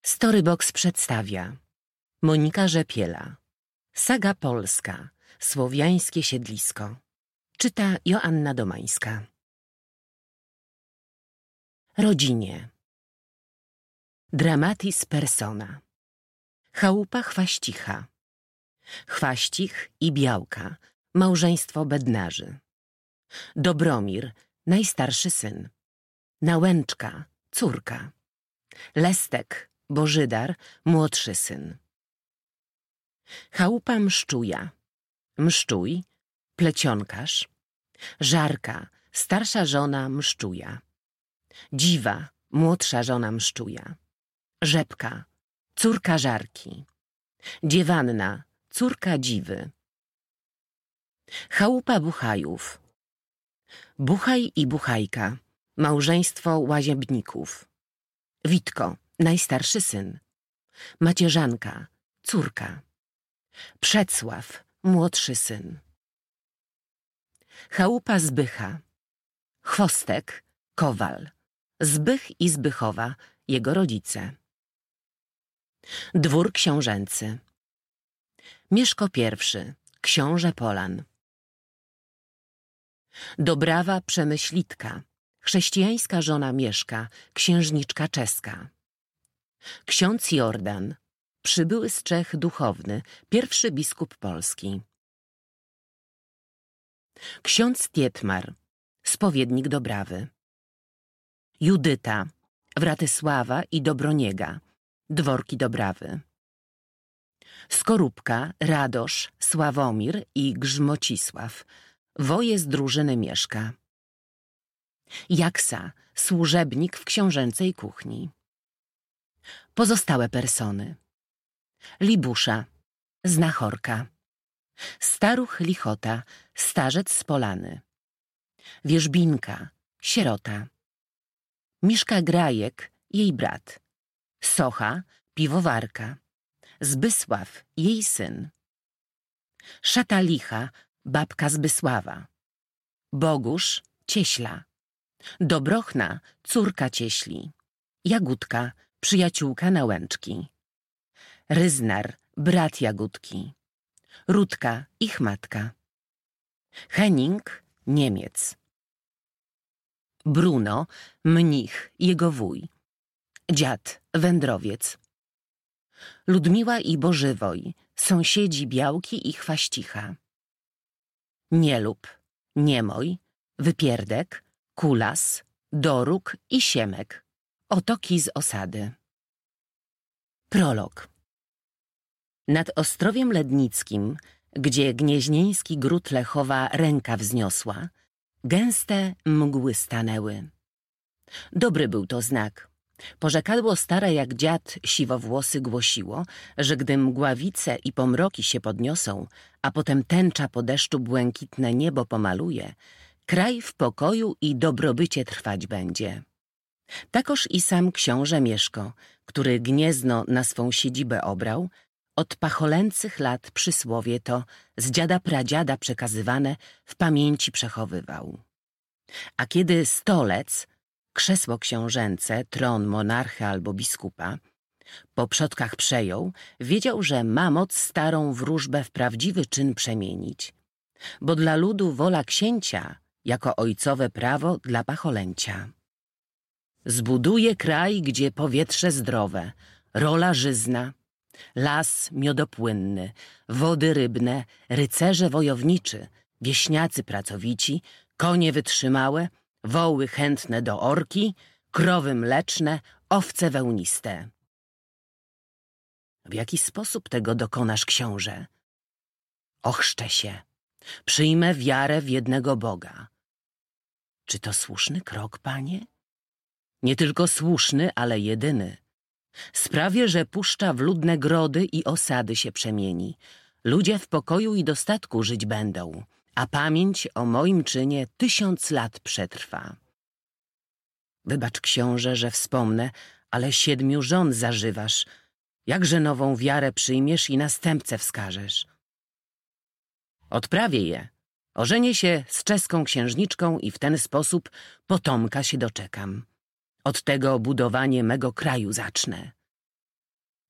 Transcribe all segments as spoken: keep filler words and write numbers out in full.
Storybox przedstawia Monika Rzepiela. Saga polska. Słowiańskie siedlisko. Czyta Joanna Domańska. Rodzinie. Dramatis persona. Chałupa Chwaścicha. Chwaścich i Białka. Małżeństwo bednarzy. Dobromir, najstarszy syn. Nałęczka, córka. Lestek, Bożydar, młodszy syn. Chałupa Mszczuja. Mszczuj, plecionkarz. Żarka, starsza żona Mszczuja. Dziwa, młodsza żona Mszczuja. Rzepka, córka Żarki. Dziewanna, córka Dziwy. Chałupa Buchajów. Buchaj i Buchajka, małżeństwo Łaziebników. Witko, najstarszy syn. Macierzanka, córka. Przecław, młodszy syn. Chałupa Zbycha. Chwostek, kowal. Zbych i Zbychowa, jego rodzice. Dwór książęcy. Mieszko I, książę Polan. Dobrawa Przemyślitka, chrześcijańska żona Mieszka, księżniczka czeska. Ksiądz Jordan, przybyły z Czech duchowny, pierwszy biskup polski. Ksiądz Tietmar, spowiednik Dobrawy. Judyta, Wratysława i Dobroniega, dworki Dobrawy. Skorupka, Radosz, Sławomir i Grzmocisław, woje z drużyny Mieszka. Jaksa, służebnik w książęcej kuchni. Pozostałe persony. Libusza, znachorka. Staruch Lichota, starzec z Polany. Wierzbinka, sierota. Miszka Grajek, jej brat. Socha, piwowarka. Zbysław, jej syn. Szata Licha, babka Zbysława. Bogusz, cieśla. Dobrochna, córka cieśli. Jagódka, przyjaciółka Nałęczki. Ryznar, brat Jagódki. Rudka, ich matka. Henning, Niemiec. Bruno, mnich, jego wuj. Dziad, wędrowiec. Ludmiła i Bożywoj, sąsiedzi Białki i Chwaścicha. Nielub, Niemoj, Wypierdek, Kulas, Doróg i Siemek. Otoki z osady. Prolog. Nad Ostrowiem Lednickim, gdzie gnieźnieński gród Lechowa ręka wzniosła, gęste mgły stanęły. Dobry był to znak. Porzekadło stare jak dziad siwowłosy głosiło, że gdy mgławice i pomroki się podniosą, a potem tęcza po deszczu błękitne niebo pomaluje, kraj w pokoju i dobrobycie trwać będzie. Takoż i sam książę Mieszko, który Gniezno na swą siedzibę obrał, od pacholęcych lat przysłowie to z dziada pradziada przekazywane w pamięci przechowywał. A kiedy stolec, krzesło książęce, tron monarchy albo biskupa, po przodkach przejął, wiedział, że ma moc starą wróżbę w prawdziwy czyn przemienić, bo dla ludu wola księcia jako ojcowe prawo dla pacholęcia. Zbuduje kraj, gdzie powietrze zdrowe, rola żyzna, las miodopłynny, wody rybne, rycerze wojowniczy, wieśniacy pracowici, konie wytrzymałe, woły chętne do orki, krowy mleczne, owce wełniste. W jaki sposób tego dokonasz, książę? Ochrzczę się, przyjmę wiarę w jednego Boga. Czy to słuszny krok, panie? Nie tylko słuszny, ale jedyny. Sprawię, że puszcza w ludne grody i osady się przemieni. Ludzie w pokoju i dostatku żyć będą, a pamięć o moim czynie tysiąc lat przetrwa. Wybacz, książę, że wspomnę, ale siedmiu żon zażywasz. Jakże nową wiarę przyjmiesz i następcę wskażesz? Odprawię je. Ożenię się z czeską księżniczką i w ten sposób potomka się doczekam. Od tego budowanie mego kraju zacznę.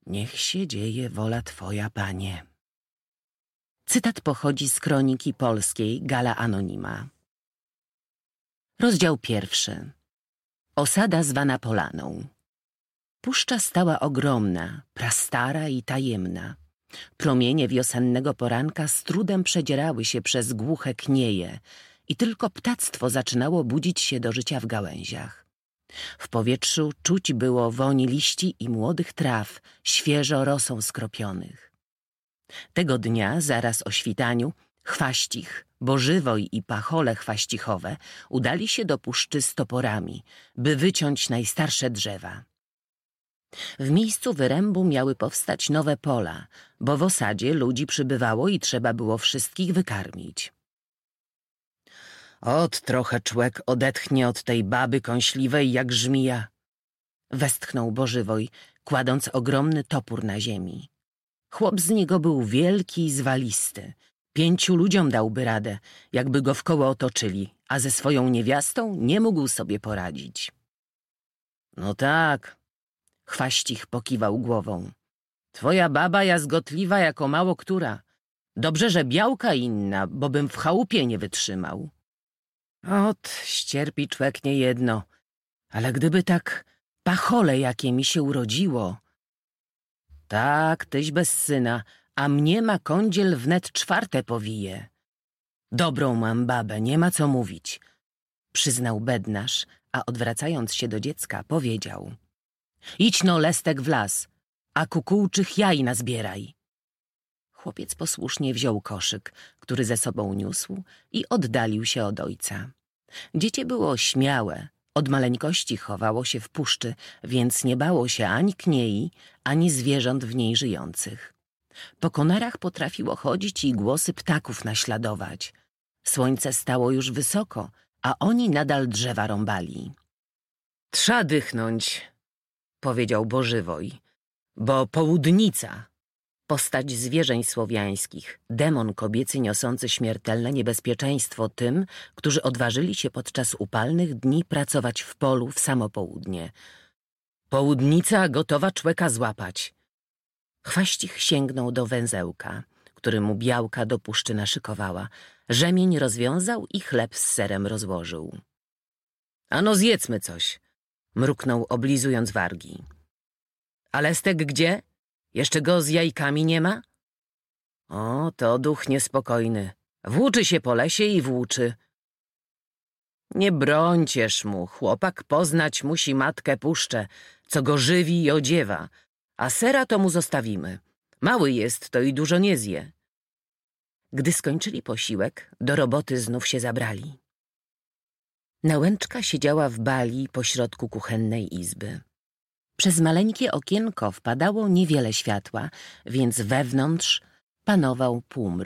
Niech się dzieje wola Twoja, Panie. Cytat pochodzi z kroniki polskiej Gala Anonima. Rozdział pierwszy. Osada zwana Polaną. Puszcza stała ogromna, prastara i tajemna. Promienie wiosennego poranka z trudem przedzierały się przez głuche knieje i tylko ptactwo zaczynało budzić się do życia w gałęziach. W powietrzu czuć było woń liści i młodych traw, świeżo rosą skropionych. Tego dnia, zaraz o świtaniu, Chwaścich, Bożywoj i pachole chwaścichowe udali się do puszczy z toporami, by wyciąć najstarsze drzewa. W miejscu wyrębu miały powstać nowe pola, bo w osadzie ludzi przybywało i trzeba było wszystkich wykarmić. Ot, trochę człek odetchnie od tej baby kąśliwej jak żmija, westchnął Bożywoj, kładąc ogromny topór na ziemi. Chłop z niego był wielki i zwalisty. Pięciu ludziom dałby radę, jakby go wkoło otoczyli, a ze swoją niewiastą nie mógł sobie poradzić. No tak, Chwaścich pokiwał głową. Twoja baba jazgotliwa jako mało która. Dobrze, że białka inna, bo bym w chałupie nie wytrzymał. Ot, ścierpi człek niejedno, ale gdyby tak pachole jakie mi się urodziło. Tak, tyś bez syna, a mnie ma kądziel wnet czwarte powije. Dobrą mam babę, nie ma co mówić, przyznał bednarz, a odwracając się do dziecka powiedział. Idź no, Lestek, w las, a kukułczych jaj nazbieraj. Chłopiec posłusznie wziął koszyk, który ze sobą niósł i oddalił się od ojca. Dziecię było śmiałe, od maleńkości chowało się w puszczy, więc nie bało się ani kniei, ani zwierząt w niej żyjących. Po konarach potrafiło chodzić i głosy ptaków naśladować. Słońce stało już wysoko, a oni nadal drzewa rąbali. Trza dychnąć, powiedział Bożywoj, bo południca, postać zwierzeń słowiańskich, demon kobiecy niosący śmiertelne niebezpieczeństwo tym, którzy odważyli się podczas upalnych dni pracować w polu w samo południe. Południca gotowa człeka złapać. Chwaścich sięgnął do węzełka, który mu białka do puszczy naszykowała. Rzemień rozwiązał i chleb z serem rozłożył. Ano zjedzmy coś, mruknął, oblizując wargi. A Lestek gdzie? Jeszcze go z jajkami nie ma? O, to duch niespokojny. Włóczy się po lesie i włóczy. Nie brońcież mu, chłopak poznać musi matkę puszczę, co go żywi i odziewa, a sera to mu zostawimy. Mały jest, to i dużo nie zje. Gdy skończyli posiłek, do roboty znów się zabrali. Nałęczka siedziała w bali pośrodku kuchennej izby. Przez maleńkie okienko wpadało niewiele światła, więc wewnątrz panował półmrok.